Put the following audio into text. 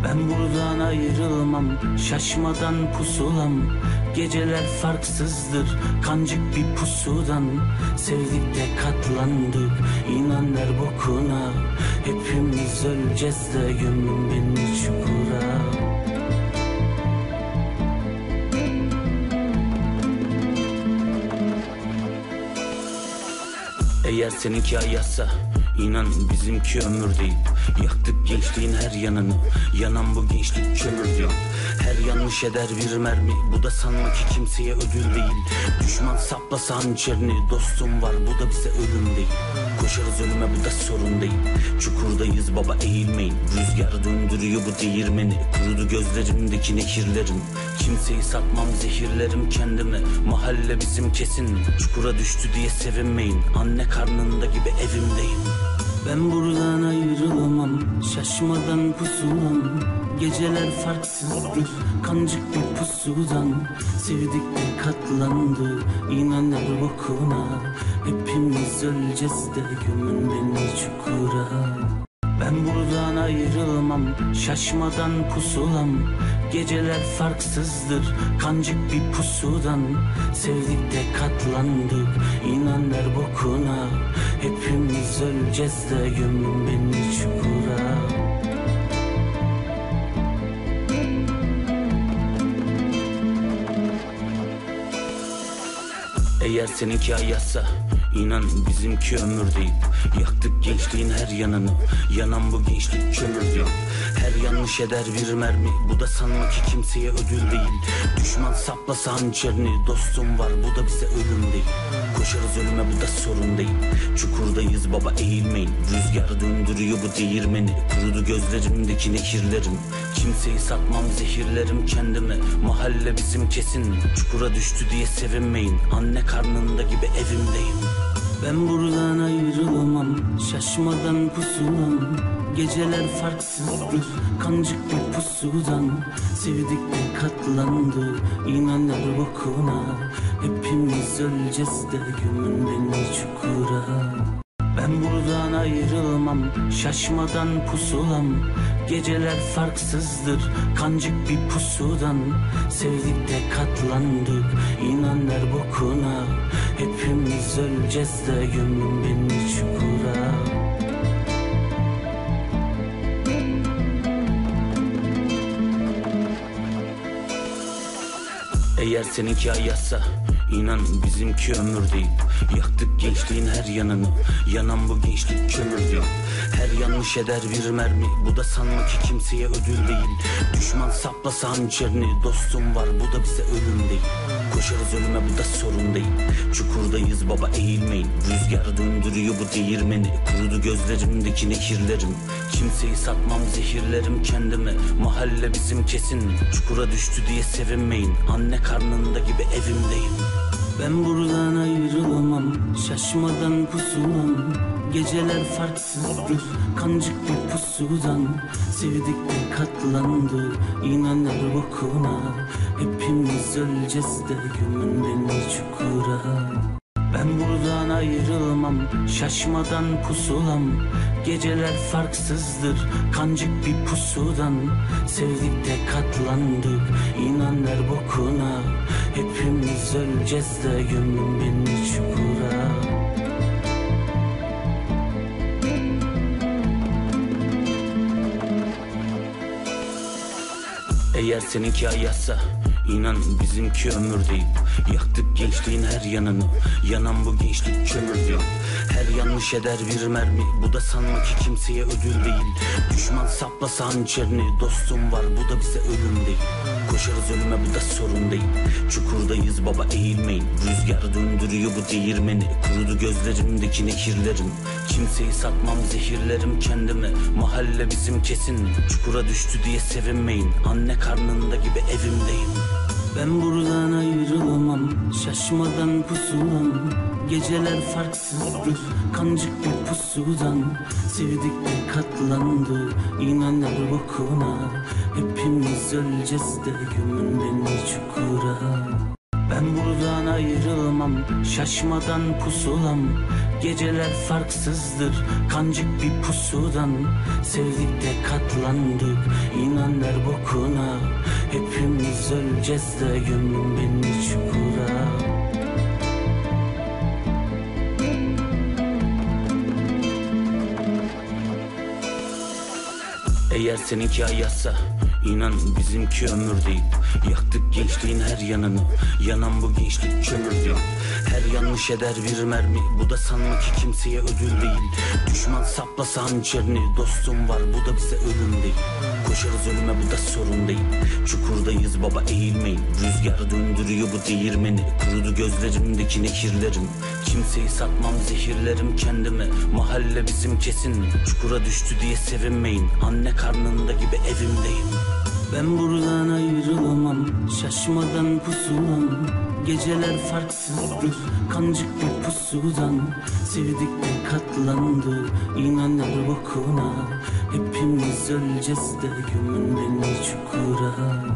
Ben buradan ayrılmam, şaşmadan pusulam. Geceler farksızdır, kancık bir pusudan. Sevdik de katlandık, inan ver bokuna. Hepimiz öleceğiz de gömün beni çukura. Eğer seninki ayazsa, İnan bizimki ömür değil. Yaktık gençliğin her yanını, yanan bu gençlik kömür değil. Her yanlış eder bir mermi, bu da sanma ki kimseye ödül değil. Düşman saplasa hançerini, dostum var bu da bize ölüm değil. Koşarız ölüme bu da sorun değil. Çukurdayız baba eğilmeyin. Rüzgar döndürüyor bu değirmeni. Kurudu gözlerimdeki nehirlerim. Kimseyi satmam zehirlerim kendime. Mahalle bizim kesin. Çukura düştü diye sevinmeyin. Anne karnında gibi evimdeyim. Ben buradan ayrılamam, şaşmadan pusulam. Geceler farksızdır, kancık bir pusudan. Sevdik de katlandı, inan her bokuna. Hepimiz öleceğiz de gömün beni çukura. Ben buradan ayrılmam, şaşmadan pusulam. Geceler farksızdır, kancık bir pusudan. Sevdik de katlandık, inan ver bokuna. Hepimiz öleceğiz de gömün beni çukura. Eğer seninki ayazsa, İnan bizimki ömür değil. Yaktık gençliğin her yanını, yanan bu gençlik kömür değil. Her yanlış eder bir mermi, bu da sanma ki kimseye ödül değil. Düşman saplasa hançerini, dostum var bu da bize ölüm değil. Koşarız ölüme bu da sorun değil. Çukurdayız baba eğilmeyin. Rüzgar döndürüyor bu değirmeni. Kurudu gözlerimdeki nehirlerim. Kimseyi satmam zehirlerim kendime. Mahalle bizim kesin. Çukura düştü diye sevinmeyin. Anne karnında gibi evimdeyim. Ben buradan ayrılamam, şaşmadan pusulam. Geceler farksızdır, kancık bir pusudan. Sevdik de katlandı, inan her bokuna. Hepimiz öleceğiz de gömün beni çukura. Ben buradan ayrılmam, şaşmadan pusulam. Geceler farksızdır, kancık bir pusudan. Sevdik de katlandık, inan ver bokuna. Hepimiz öleceğiz de gömün beni çukura. Eğer seninki ayazsa, İnan bizimki ömür değil. Yaktık gençliğin her yanını, yanan bu gençlik kömür değil. Her yanlış eder bir mermi, bu da sanma ki kimseye ödül değil. Düşman saplasa hançerini, dostum var bu da bize ölüm değil. Koşarız ölüme bu da sorun değil. Çukurdayız baba eğilmeyin. Rüzgar döndürüyor bu değirmeni. Kurudu gözlerimdeki nehirlerim. Kimseyi satmam zehirlerim kendime. Mahalle bizim kesin. Çukura düştü diye sevinmeyin. Anne karnında gibi evimdeyim. Ben buradan ayrılamam, şaşmadan pusulam. Geceler farksızdır, kancık bir pusudan. Sevdik de katlandı, inan her bokuna. Hepimiz öleceğiz de gömün beni çukura. Ben buradan ayrılmam, şaşmadan pusulam. Geceler farksızdır, kancık bir pusudan. Sevdik de katlandık, inan ver bokuna. Hepimiz öleceğiz de gömün beni çukura. Eğer seninki ayazsa, İnan bizimki ömür değil. Yaktık gençliğin her yanını, yanan bu gençlik kömür değil. Her yanlış eder bir mermi, bu da sanma ki kimseye ödül değil. Düşman saplasa hançerini, dostum var bu da bize ölüm değil. Koşarız ölüme bu da sorun değil. Çukurdayız baba eğilmeyin. Rüzgar döndürüyor bu değirmeni. Kurudu gözlerimdeki nehirlerim. Kimseyi satmam zehirlerim kendime. Mahalle bizim kesin. Çukura düştü diye sevinmeyin. Anne karnında gibi evimdeyim. Ben buradan ayrılamam, şaşmadan pusulam. Geceler farksızdır, kancık bir pusudan. Sevdik de katlandı, inan her bokuna. Hepimiz öleceğiz de gömün beni çukura. Ben buradan ayrılmam, şaşmadan pusulam. Geceler farksızdır, kancık bir pusudan. Sevdik de katlandık, inan bokuna. Hepimiz öleceğiz de gömün beni çukura. Eğer seninki ayazsa inan bizimki ömür değil. Yaktık gençliğin her yanını, yanan bu gençlik kömür değil. Her yanlış eder bir mermi, bu da sanma ki kimseye ödül değil. Düşman saplasa hançerini, dostum var bu da bize ölüm değil. Koşarız ölüme bu da sorun değil. Çukurdayız baba eğilmeyin. Rüzgar döndürüyor bu değirmeni. Kurudu gözlerimdeki nekirlerim. Kimseyi satmam zehirlerim kendime. Mahalle bizim kesin. Çukura düştü diye sevinmeyin. Anne karnında gibi evimdeyim. Ben buradan ayrılamam, şaşmadan pusulam. Geceler farksızdır, kancık bir pusudan. Sevdik de katlandı, inanır bokuna. Hepimiz öleceğiz de gömün beni çukura.